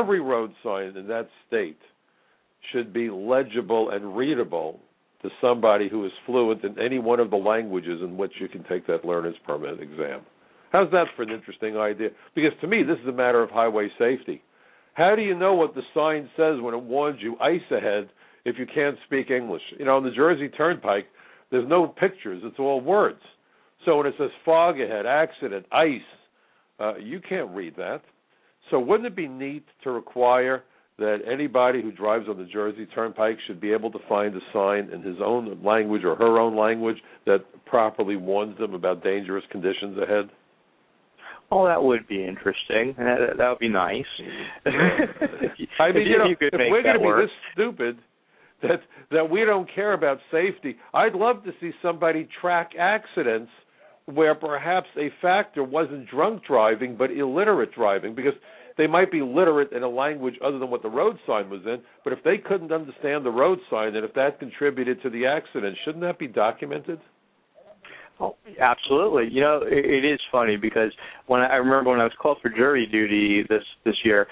in that state should be legible and readable to somebody who is fluent in any one of the languages in which you can take that learner's permit exam. How's that for an interesting idea? Because to me, this is a matter of highway safety. How do you know what the sign says when it warns you ice ahead if you can't speak English? On the Jersey Turnpike, there's no pictures. It's all words. So when it says fog ahead, accident, ice, you can't read that. So wouldn't it be neat to require that anybody who drives on the Jersey Turnpike should be able to find a sign in his own language or her own language that properly warns them about dangerous conditions ahead? Oh, that would be interesting. That would be nice. I mean, if we're going to be this stupid that we don't care about safety, I'd love to see somebody track accidents where perhaps a factor wasn't drunk driving but illiterate driving, because they might be literate in a language other than what the road sign was in, but if they couldn't understand the road sign and if that contributed to the accident, shouldn't that be documented? Oh, absolutely. It is funny because I remember when I was called for jury duty this year,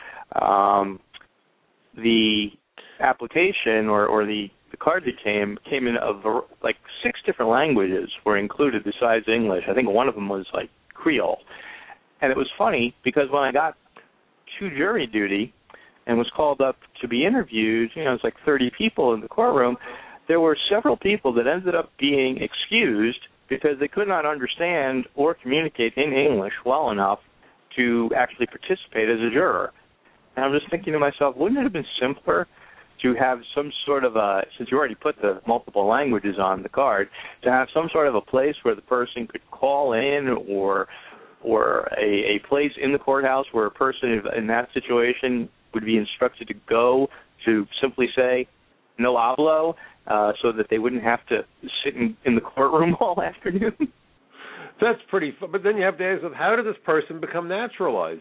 the application or the card that came in like 6 different languages were included besides English. I think one of them was like Creole. And it was funny because when I got to jury duty and was called up to be interviewed, it was like 30 people in the courtroom, there were several people that ended up being excused because they could not understand or communicate in English well enough to actually participate as a juror. And I'm just thinking to myself, wouldn't it have been simpler to have some sort of since you already put the multiple languages on the card, to have some sort of a place where the person could call in or a place in the courthouse where a person in that situation would be instructed to go to simply say, no hablo, so that they wouldn't have to sit in the courtroom all afternoon? That's pretty fun. But then you have to ask, how did this person become naturalized?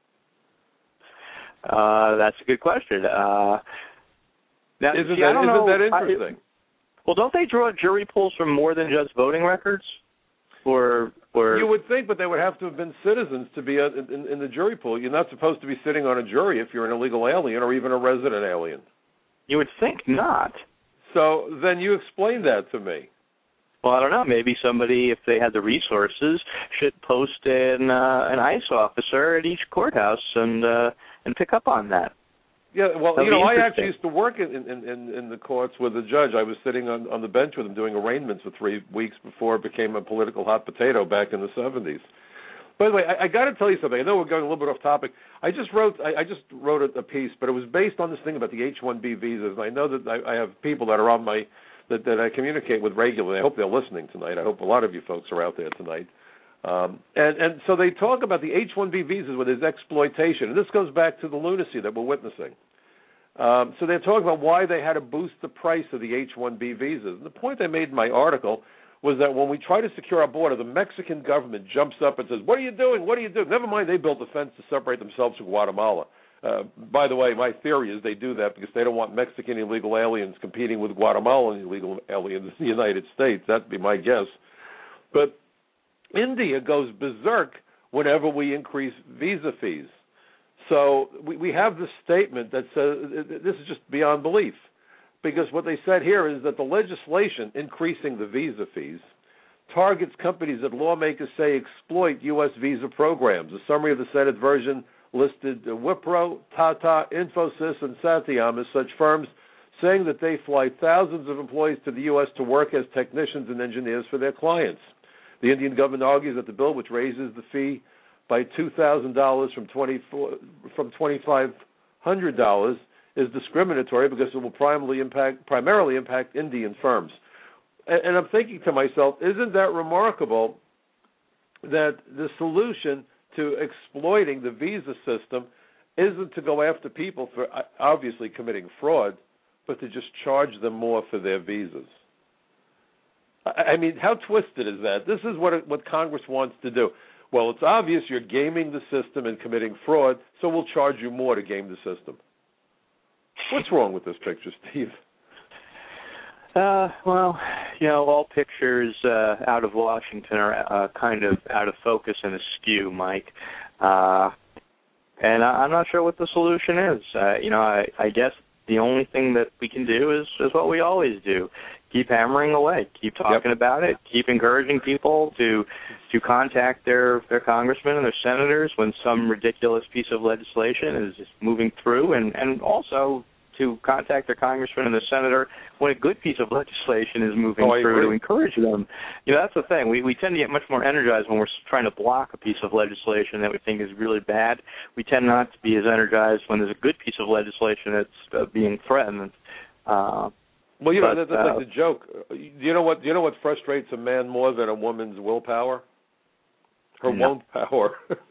That's a good question. Now, isn't that interesting? Well, don't they draw jury pools from more than just voting records? Or you would think, but they would have to have been citizens to be in the jury pool. You're not supposed to be sitting on a jury if you're an illegal alien or even a resident alien. You would think not. So then you explain that to me. Well, I don't know. Maybe somebody, if they had the resources, should post an ICE officer at each courthouse and pick up on that. Yeah, well, I actually used to work in the courts with a judge. I was sitting on the bench with him doing arraignments for 3 weeks before it became a political hot potato back in the 70s. By the way, I got to tell you something. I know we're going a little bit off topic. I just wrote a piece, but it was based on this thing about the H-1B visas. And I know that I have people that are on that I communicate with regularly. I hope they're listening tonight. I hope a lot of you folks are out there tonight. And so they talk about the H-1B visas where there's exploitation. And this goes back to the lunacy that we're witnessing. So they're talking about why they had to boost the price of the H-1B visas. And the point I made in my article was that when we try to secure our border, the Mexican government jumps up and says, what are you doing? What are you doing? Never mind, they built a fence to separate themselves from Guatemala. By the way, my theory is they do that because they don't want Mexican illegal aliens competing with Guatemalan illegal aliens in the United States. That'd be my guess. But India goes berserk whenever we increase visa fees. So we have this statement that says this is just beyond belief, because what they said here is that the legislation increasing the visa fees targets companies that lawmakers say exploit U.S. visa programs. A summary of the Senate version listed Wipro, Tata, Infosys, and Satyam as such firms, saying that they fly thousands of employees to the U.S. to work as technicians and engineers for their clients. The Indian government argues that the bill, which raises the fee by $2,000 from $2,500, is discriminatory because it will primarily impact Indian firms. And I'm thinking to myself, isn't that remarkable that the solution to exploiting the visa system isn't to go after people for obviously committing fraud, but to just charge them more for their visas? I mean, how twisted is that? This is what Congress wants to do. Well, it's obvious you're gaming the system and committing fraud, so we'll charge you more to game the system. What's wrong with this picture, Steve? Well, all pictures out of Washington are kind of out of focus and askew, Mike. And I'm not sure what the solution is. I guess the only thing that we can do is what we always do. Keep hammering away. Keep talking about it. Keep encouraging people to contact their congressmen and their senators when some ridiculous piece of legislation is moving through, and also to contact their congressman and their senator when a good piece of legislation is moving through, to encourage them. That's the thing. We tend to get much more energized when we're trying to block a piece of legislation that we think is really bad. We tend not to be as energized when there's a good piece of legislation that's being threatened. Well, that's like the joke. You know what frustrates a man more than a woman's willpower? Her won't power.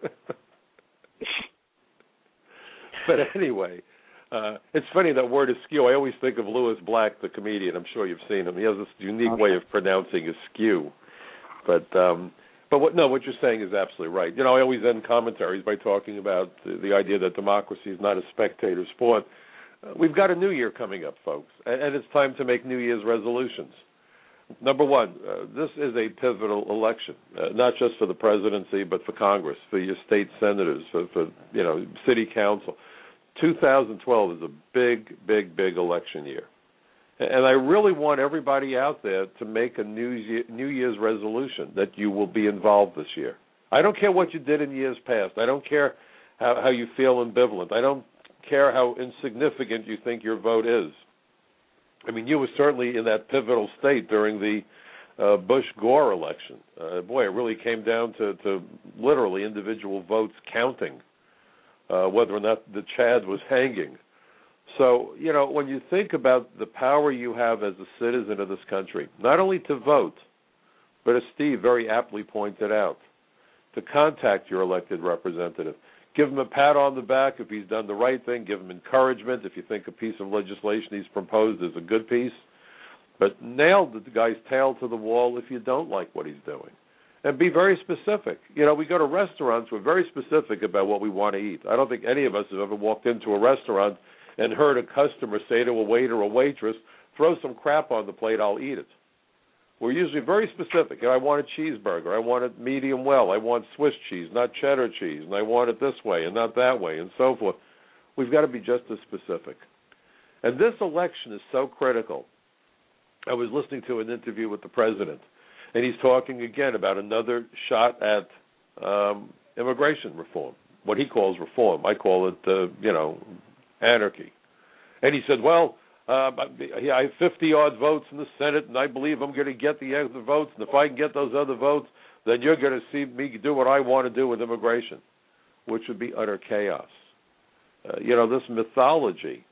But anyway, it's funny that word askew. I always think of Lewis Black, the comedian. I'm sure you've seen him. He has this unique way of pronouncing askew. But what you're saying is absolutely right. I always end commentaries by talking about the idea that democracy is not a spectator sport. We've got a new year coming up, folks, and it's time to make New Year's resolutions. Number one, this is a pivotal election, not just for the presidency, but for Congress, for your state senators, for city council. 2012 is a big, big, big election year. And I really want everybody out there to make a New Year's resolution that you will be involved this year. I don't care what you did in years past. I don't care how you feel ambivalent. I don't care how insignificant you think your vote is. I mean, you were certainly in that pivotal state during the Bush-Gore election. Boy, it really came down to literally individual votes counting, whether or not the Chad was hanging. So, when you think about the power you have as a citizen of this country, not only to vote, but as Steve very aptly pointed out, to contact your elected representative. Give him a pat on the back if he's done the right thing. Give him encouragement if you think a piece of legislation he's proposed is a good piece. But nail the guy's tail to the wall if you don't like what he's doing. And be very specific. We go to restaurants, we're very specific about what we want to eat. I don't think any of us have ever walked into a restaurant and heard a customer say to a waiter or waitress, throw some crap on the plate, I'll eat it. We're usually very specific. I want a cheeseburger. I want it medium well. I want Swiss cheese, not cheddar cheese. And I want it this way and not that way and so forth. We've got to be just as specific. And this election is so critical. I was listening to an interview with the president, and he's talking again about another shot at immigration reform, what he calls reform. I call it, anarchy. And he said, well, I have 50-odd votes in the Senate, and I believe I'm going to get the other votes. And if I can get those other votes, then you're going to see me do what I want to do with immigration, which would be utter chaos. This mythology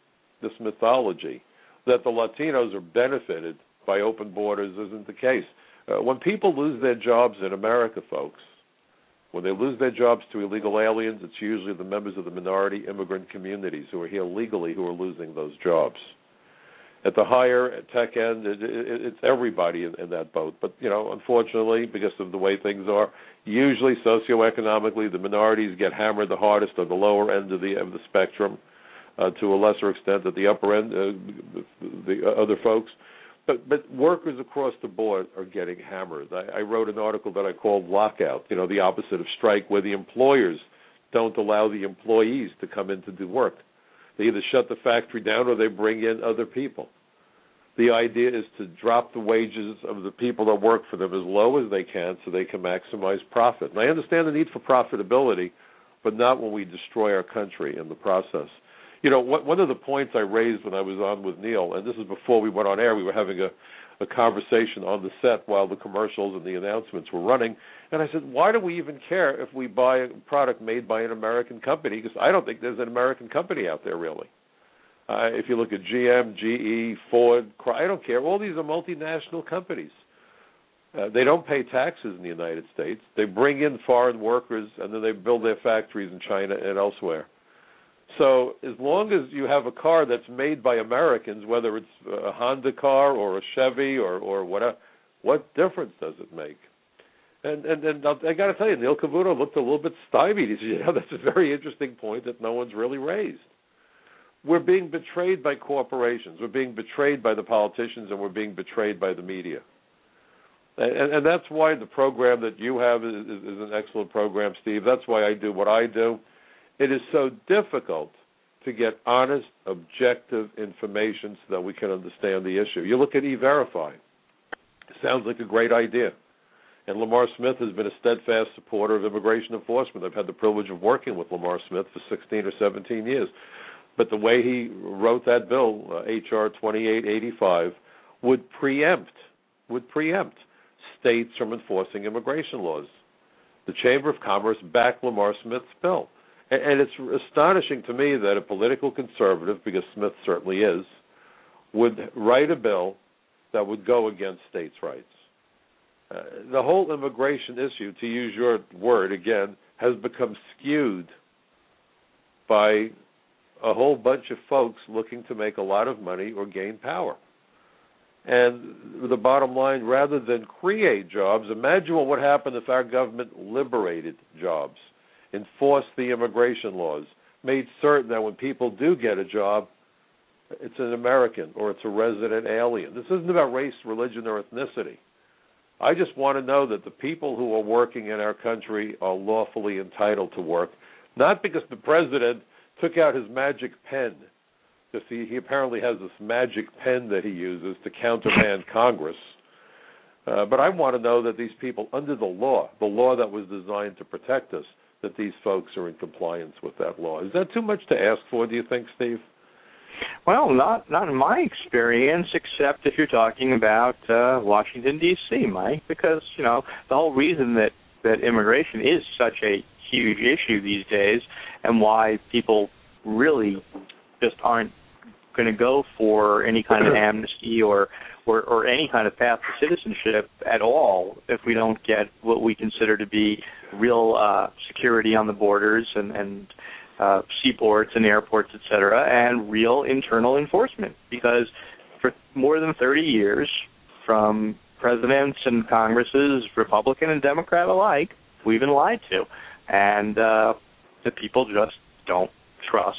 that the Latinos are benefited by open borders isn't the case. When people lose their jobs in America, folks, when they lose their jobs to illegal aliens, it's usually the members of the minority immigrant communities who are here legally who are losing those jobs. At the higher tech end, it's everybody in that boat. But, unfortunately, because of the way things are, usually socioeconomically, the minorities get hammered the hardest on the lower end of the spectrum, to a lesser extent at the upper end, the other folks. But workers across the board are getting hammered. I wrote an article that I called Lockout, the opposite of strike, where the employers don't allow the employees to come in to do work. They either shut the factory down or they bring in other people. The idea is to drop the wages of the people that work for them as low as they can so they can maximize profit. And I understand the need for profitability, but not when we destroy our country in the process. One of the points I raised when I was on with Neil, and this is before we went on air, we were having a conversation on the set while the commercials and the announcements were running, and I said, why do we even care if we buy a product made by an American company? Because I don't think there's an American company out there, really. If you look at GM, GE, Ford, I don't care. All these are multinational companies. They don't pay taxes in the United States. They bring in foreign workers, and then they build their factories in China and elsewhere. So as long as you have a car that's made by Americans, whether it's a Honda car or a Chevy or whatever, what difference does it make? And I got to tell you, Neil Cavuto looked a little bit stymied. He said, that's a very interesting point that no one's really raised. We're being betrayed by corporations. We're being betrayed by the politicians, and we're being betrayed by the media. And that's why the program that you have is an excellent program, Steve. That's why I do what I do. It is so difficult to get honest, objective information so that we can understand the issue. You look at E-Verify. It sounds like a great idea. And Lamar Smith has been a steadfast supporter of immigration enforcement. I've had the privilege of working with Lamar Smith for 16 or 17 years. But the way he wrote that bill, H.R. 2885, would preempt states from enforcing immigration laws. The Chamber of Commerce backed Lamar Smith's bill. And it's astonishing to me that a political conservative, because Smith certainly is, would write a bill that would go against states' rights. The whole immigration issue, to use your word again, has become skewed by a whole bunch of folks looking to make a lot of money or gain power. And the bottom line, rather than create jobs, imagine what would happen if our government liberated jobs, enforced the immigration laws, made certain that when people do get a job, it's an American or it's a resident alien. This isn't about race, religion, or ethnicity. I just want to know that the people who are working in our country are lawfully entitled to work, not because the president took out his magic pen. Because he apparently has this magic pen that he uses to countermand Congress. But I want to know that these people, under the law that was designed to protect us, that these folks are in compliance with that law. Is that too much to ask for, do you think, Steve? Well, not in my experience, except if you're talking about Washington, D.C., Mike, because, the whole reason that immigration is such a huge issue these days and why people really just aren't going to go for any kind of amnesty or any kind of path to citizenship at all if we don't get what we consider to be real security on the borders and seaports and airports, et cetera, and real internal enforcement. Because for more than 30 years, from presidents and Congresses, Republican and Democrat alike, we've been lied to. And the people just don't trust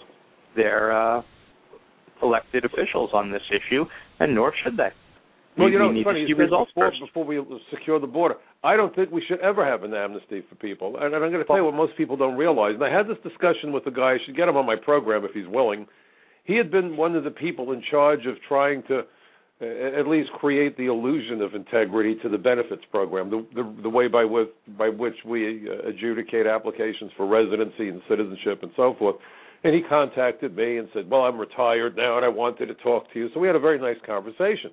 their elected officials on this issue, and nor should they. Well, it's funny, before we secure the border, I don't think we should ever have an amnesty for people. And I'm going to tell you what most people don't realize. And I had this discussion with a guy. I should get him on my program if he's willing. He had been one of the people in charge of trying to at least create the illusion of integrity to the benefits program, the way by which we adjudicate applications for residency and citizenship and so forth. And he contacted me and said, well, I'm retired now and I wanted to talk to you. So we had a very nice conversation.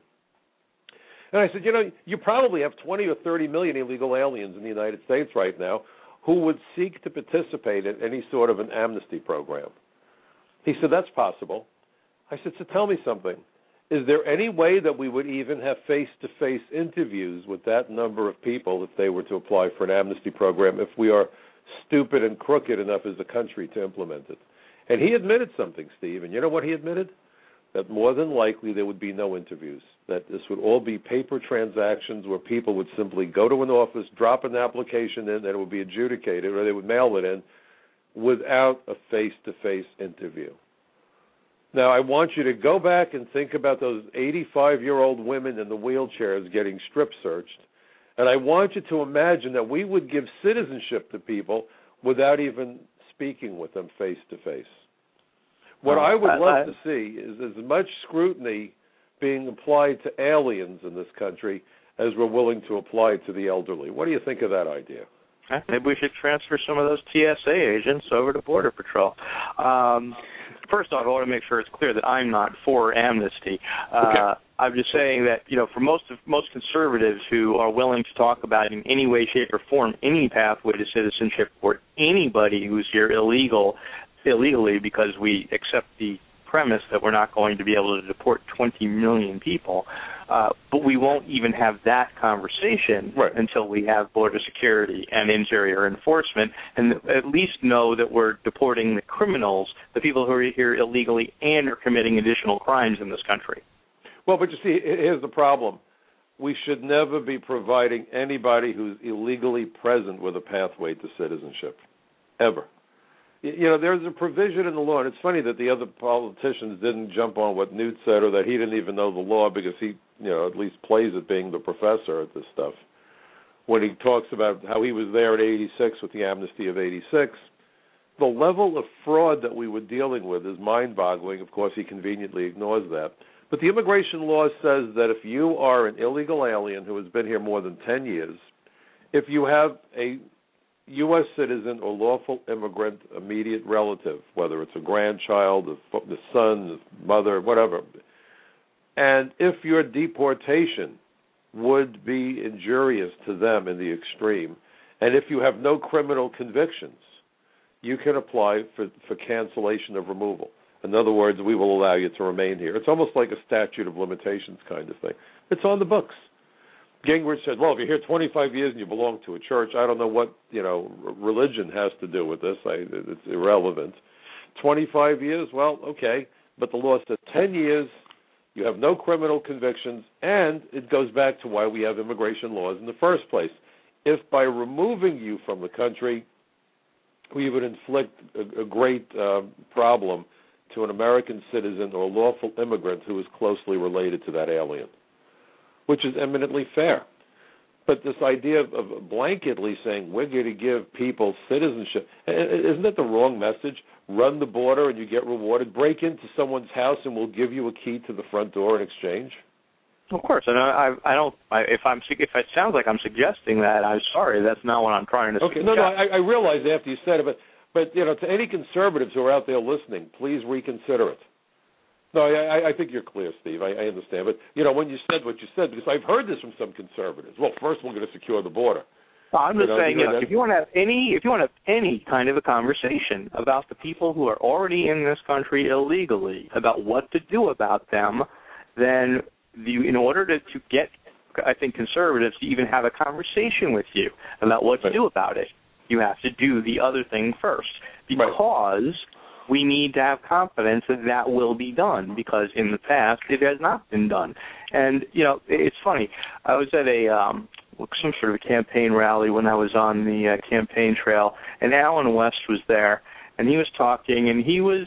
And I said, you probably have 20 or 30 million illegal aliens in the United States right now who would seek to participate in any sort of an amnesty program. He said, that's possible. I said, so tell me something. Is there any way that we would even have face-to-face interviews with that number of people if they were to apply for an amnesty program if we are stupid and crooked enough as a country to implement it? And he admitted something, Steve, and you know what he admitted? That more than likely there would be no interviews, that this would all be paper transactions where people would simply go to an office, drop an application in, and it would be adjudicated, or they would mail it in without a face-to-face interview. Now, I want you to go back and think about those 85-year-old women in the wheelchairs getting strip searched, and I want you to imagine that we would give citizenship to people without even speaking with them face-to-face. What I would love to see is as much scrutiny being applied to aliens in this country as we're willing to apply to the elderly. What do you think of that idea? Maybe we should transfer some of those TSA agents over to Border Patrol. First off, I want to make sure it's clear that I'm not for amnesty. Okay. I'm just saying that, for most conservatives who are willing to talk about in any way, shape, or form any pathway to citizenship for anybody who's here illegally, because we accept the premise that we're not going to be able to deport 20 million people, but we won't even have that conversation until we have border security and interior enforcement, and at least know that we're deporting the criminals, the people who are here illegally and are committing additional crimes in this country. Well, but you see, here's the problem. We should never be providing anybody who's illegally present with a pathway to citizenship, ever. There's a provision in the law, and it's funny that the other politicians didn't jump on what Newt said, or that he didn't even know the law because he, at least plays at being the professor at this stuff. When he talks about how he was there in 86 with the amnesty of 86, the level of fraud that we were dealing with is mind-boggling. Of course, he conveniently ignores that. But the immigration law says that if you are an illegal alien who has been here more than 10 years, if you have a U.S. citizen or lawful immigrant immediate relative, whether it's a grandchild, the son, the mother, whatever, and if your deportation would be injurious to them in the extreme, and if you have no criminal convictions, you can apply for cancellation of removal. In other words, we will allow you to remain here. It's almost like a statute of limitations kind of thing. It's on the books. Gingrich said, well, if you're here 25 years and you belong to a church, I don't know what, religion has to do with this. It's irrelevant. 25 years, well, okay. But the law says 10 years, you have no criminal convictions, and it goes back to why we have immigration laws in the first place. If by removing you from the country, we would inflict a great problem to an American citizen or lawful immigrant who is closely related to that alien, which is eminently fair. But this idea of blanketly saying we're going to give people citizenship, isn't that the wrong message? Run the border and you get rewarded. Break into someone's house and we'll give you a key to the front door in exchange. Of course, and if it sounds like I'm suggesting that, I'm sorry. That's not what I'm trying to suggest. Okay, no, I realize after you said it, but to any conservatives who are out there listening, please reconsider it. No, I think you're clear, Steve. I understand. But, when you said what you said, because I've heard this from some conservatives. Well, first we're going to secure the border. No, I'm just saying, if you want to have any kind of a conversation about the people who are already in this country illegally, about what to do about them, then in order to get, I think, conservatives to even have a conversation with you about what to do about it, you have to do the other thing first. Because we need to have confidence that will be done, because in the past it has not been done. And, it's funny. I was at some sort of a campaign rally when I was on the campaign trail, and Alan West was there, and he was talking, and he was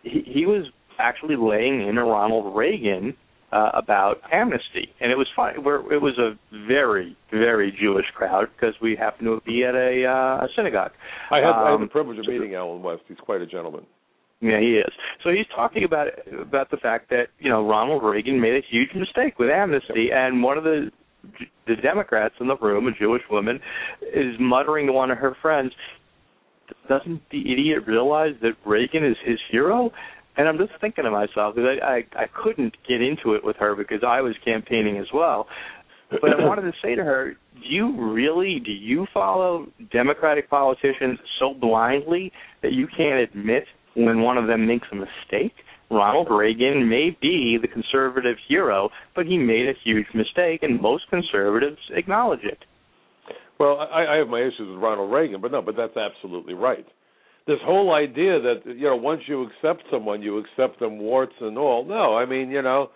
actually laying in a Ronald Reagan about amnesty. And it was fun. It was a very, very Jewish crowd because we happened to be at a synagogue. I had the privilege of meeting Alan West. He's quite a gentleman. Yeah, he is. So he's talking about the fact that, Ronald Reagan made a huge mistake with amnesty, and one of the Democrats in the room, a Jewish woman, is muttering to one of her friends, doesn't the idiot realize that Reagan is his hero? And I'm just thinking to myself, because I couldn't get into it with her because I was campaigning as well, but I wanted to say to her, do you follow Democratic politicians so blindly that you can't admit when one of them makes a mistake? Ronald Reagan may be the conservative hero, but he made a huge mistake, and most conservatives acknowledge it. Well, I have my issues with Ronald Reagan, but that's absolutely right. This whole idea that, once you accept someone, you accept them warts and all. No, I mean,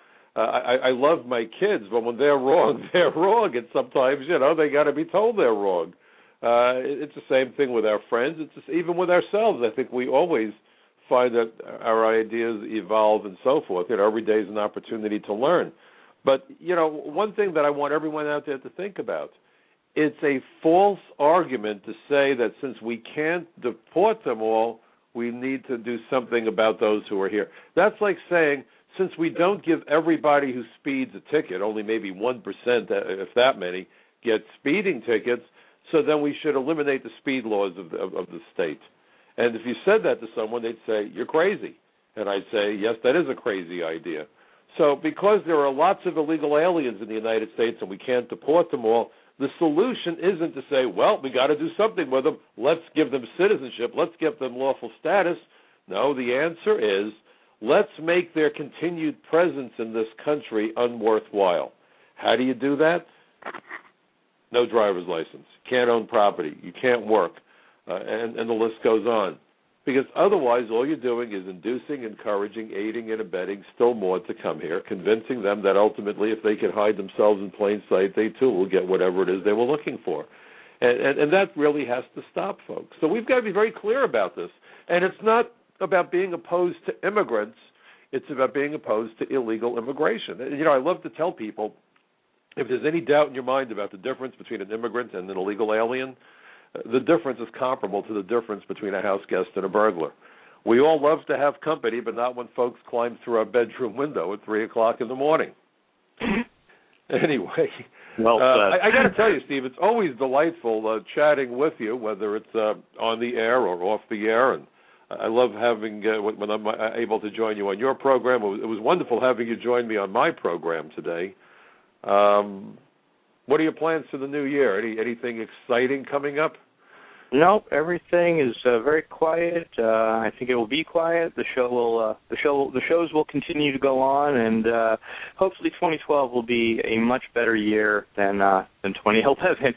I love my kids, but when they're wrong, they're wrong. And sometimes, they got to be told they're wrong. It's the same thing with our friends. It's just, even with ourselves. I think we always find that our ideas evolve and so forth. Every day is an opportunity to learn. But, one thing that I want everyone out there to think about, it's a false argument to say that since we can't deport them all, we need to do something about those who are here. That's like saying, since we don't give everybody who speeds a ticket, only maybe 1%, if that many, get speeding tickets, so then we should eliminate the speed laws of the state. And if you said that to someone, they'd say, you're crazy. And I'd say, yes, that is a crazy idea. So because there are lots of illegal aliens in the United States and we can't deport them all, the solution isn't to say, well, we got to do something with them. Let's give them citizenship. Let's give them lawful status. No, the answer is, let's make their continued presence in this country unworthwhile. How do you do that? No driver's license. Can't own property. You can't work. And the list goes on. Because otherwise, all you're doing is inducing, encouraging, aiding, and abetting still more to come here, convincing them that ultimately, if they can hide themselves in plain sight, they too will get whatever it is they were looking for. And that really has to stop, folks. So we've got to be very clear about this. And it's not about being opposed to immigrants. It's about being opposed to illegal immigration. And, I love to tell people, if there's any doubt in your mind about the difference between an immigrant and an illegal alien, the difference is comparable to the difference between a house guest and a burglar. We all love to have company, but not when folks climb through our bedroom window at 3 o'clock in the morning. Anyway, well said. I got to tell you, Steve, it's always delightful chatting with you, whether it's on the air or off the air. And I love having, when I'm able to join you on your program. It was wonderful having you join me on my program today. What are your plans for the new year? Anything exciting coming up? No, everything is very quiet. I think it will be quiet. The shows will continue to go on, and hopefully 2012 will be a much better year than 2011.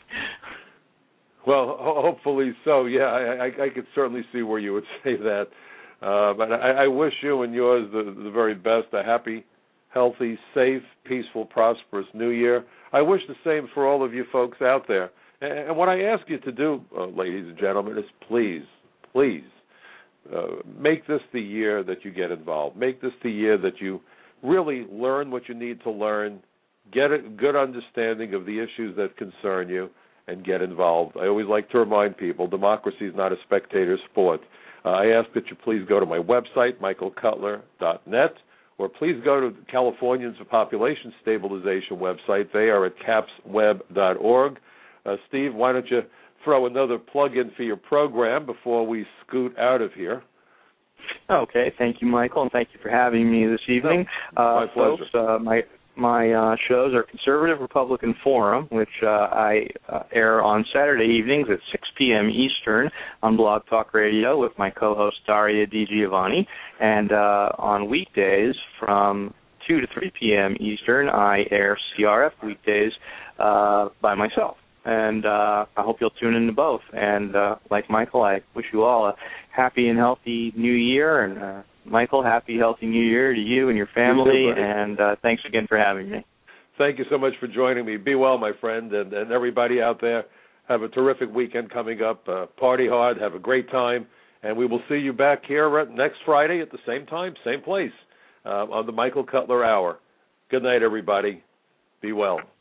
Well, hopefully so. Yeah, I could certainly see where you would say that. But I wish you and yours the very best. A happy, healthy, safe, peaceful, prosperous New Year. I wish the same for all of you folks out there. And what I ask you to do, ladies and gentlemen, is please, please make this the year that you get involved. Make this the year that you really learn what you need to learn, get a good understanding of the issues that concern you, and get involved. I always like to remind people, democracy is not a spectator sport. I ask that you please go to my website, michaelcutler.net, or please go to Californians for Population Stabilization website. They are at capsweb.org. Steve, why don't you throw another plug-in for your program before we scoot out of here? Okay, thank you, Michael, and thank you for having me this evening. My pleasure. Folks, my shows are Conservative Republican Forum, which I air on Saturday evenings at 6 p.m. Eastern on Blog Talk Radio with my co-host Daria DiGiovanni, and on weekdays from 2 to 3 p.m. Eastern, I air CRF weekdays by myself. And I hope you'll tune into both. And like Michael, I wish you all a happy and healthy new year. And Michael, happy, healthy new year to you and your family. You too, and thanks again for having me. Thank you so much for joining me. Be well, my friend, and everybody out there. Have a terrific weekend coming up. Party hard. Have a great time. And we will see you back here next Friday at the same time, same place, on the Michael Cutler Hour. Good night, everybody. Be well.